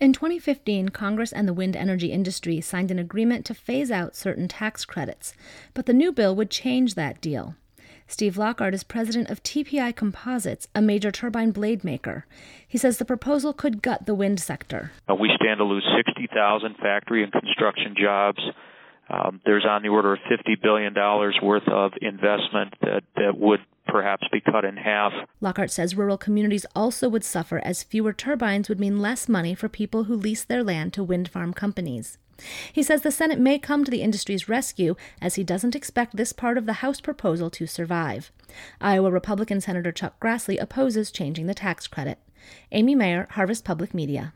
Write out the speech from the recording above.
In 2015, Congress and the wind energy industry signed an agreement to phase out certain tax credits, but the new bill would change that deal. Steve Lockhart is president of TPI Composites, a major turbine blade maker. He says the proposal could gut the wind sector. We stand to lose 60,000 factory and construction jobs. There's on the order of $50 billion worth of investment that would perhaps be cut in half. Lockhart says rural communities also would suffer, as fewer turbines would mean less money for people who lease their land to wind farm companies. He says the Senate may come to the industry's rescue, as he doesn't expect this part of the House proposal to survive. Iowa Republican Senator Chuck Grassley opposes changing the tax credit. Amy Mayer, Harvest Public Media.